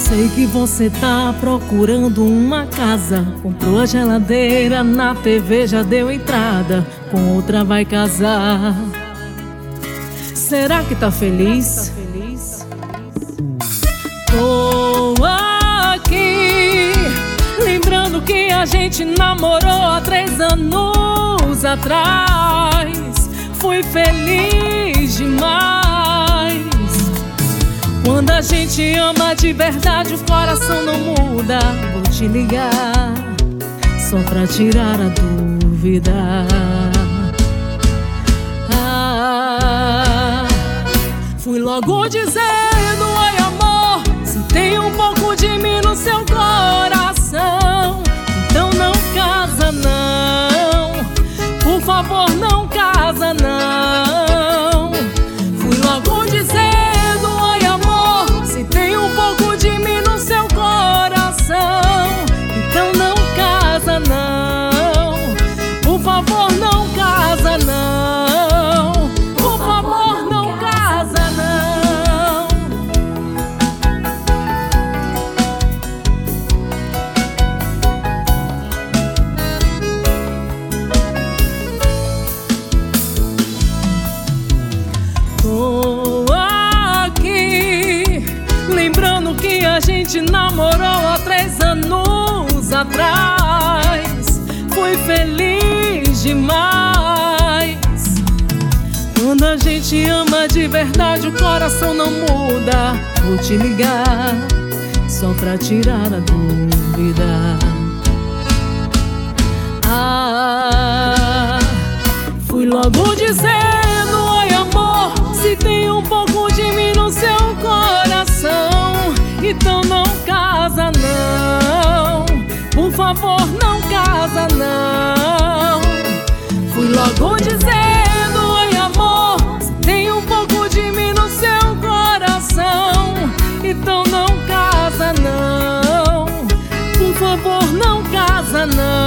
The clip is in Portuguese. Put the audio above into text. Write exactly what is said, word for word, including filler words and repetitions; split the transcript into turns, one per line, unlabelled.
Sei que você tá procurando uma casa. Comprou a geladeira, na T V já deu entrada. Com outra vai casar. Será que tá feliz? Tô aqui lembrando que a gente namorou há três anos atrás. Fui feliz demais. Quando a gente ama de verdade, o coração não muda. Vou te ligar só pra tirar a dúvida. Ah, fui logo dizendo: oi amor, se tem um pouco de mim no seu coração, então não casa não, por favor não casa não. Fui logo dizendo: oi amor, se tem um pouco de mim no seu coração, então não casa não, por favor não casa não, por favor não casa não. Tô aqui lembrando que a gente namorou há três anos atrás. Fui feliz demais. Quando a gente ama de verdade, o coração não muda. Vou te ligar só pra tirar a dúvida. Ah, fui logo dizendo: oi amor, se tem um pouco de mim no seu coração, então não casa não, por favor não casa não. Fui logo dizendo: oi amor, se tem um pouco de mim no seu coração, então não casa não, por favor não casa não.